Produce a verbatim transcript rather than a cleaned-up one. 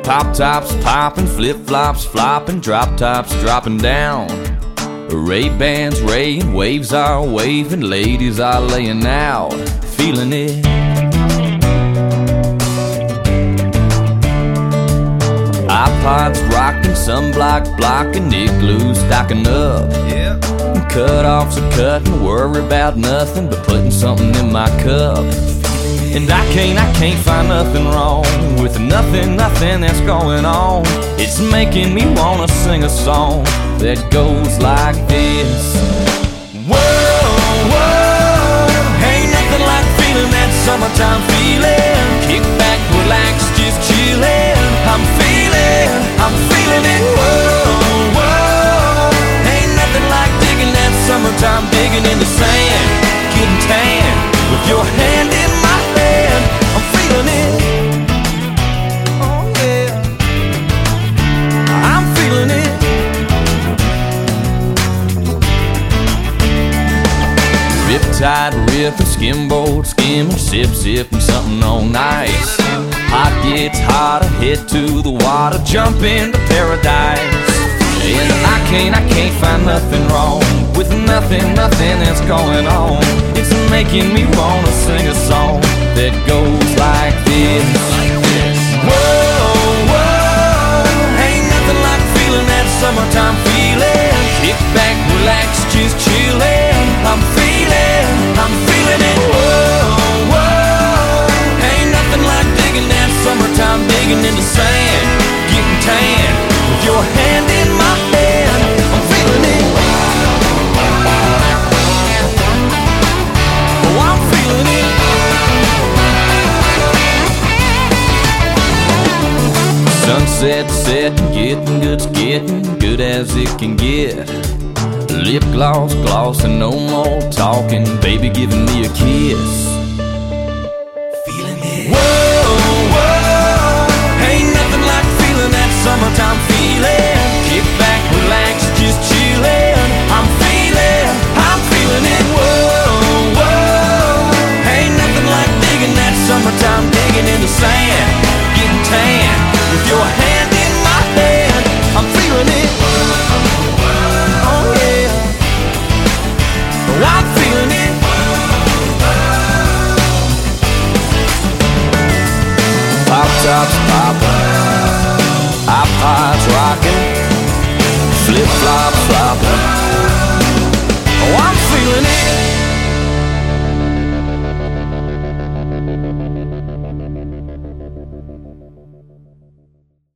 Pop tops popping, flip flops flopping, drop tops dropping down. Ray-Bans raying, waves are waving, ladies are laying out, feeling it. iPods rocking, sunblock blocking, igloos stocking up. Yeah. Cut-offs are cutting, worry about nothing but putting something in my cup. And I can't, I can't find nothing wrong with nothing, nothing that's going on. It's making me wanna sing a song that goes like this. Whoa, whoa, ain't nothing like feeling that summertime feeling. Kick back, relax, just chillin'. I'm feeling, I'm feeling it. Whoa, whoa, ain't nothing like digging that summertime, digging in the sand, getting tan with your hand in my hand. I'm feeling it. Oh yeah, I'm feeling it. Riptide ripping, skimboard skimming, sip sipping something all nice. Hot gets hotter, head to the water, jump into paradise. And I can't, I can't find nothing wrong with nothing, nothing that's going on. It's making me wanna sing a song that goes like this. Whoa, whoa, ain't nothing like feeling that summertime feeling. Kick back, relax, just chillin'. I'm feeling, I'm feeling it. Whoa, whoa, ain't nothing like digging that summertime, digging in the sand, getting tan with your hand in my hand. I'm feeling it. Oh, I'm feeling it. Sunset setting, getting good's getting good as it can get. Lip gloss, glossing, no more talking, baby giving me a kiss. Feeling it. Whoa, whoa, ain't nothing like feeling that summertime feeling. Kick back, relax, just chillin'. I'm feeling, I'm feeling it. Whoa, whoa, ain't nothing like digging that summertime, digging in the sand, getting tan with your hand in my hand. I'm feeling it. Oh yeah, I'm feeling it. Pop tops poppin', iPods rockin', flip flops floppin'. Oh, I'm feeling it.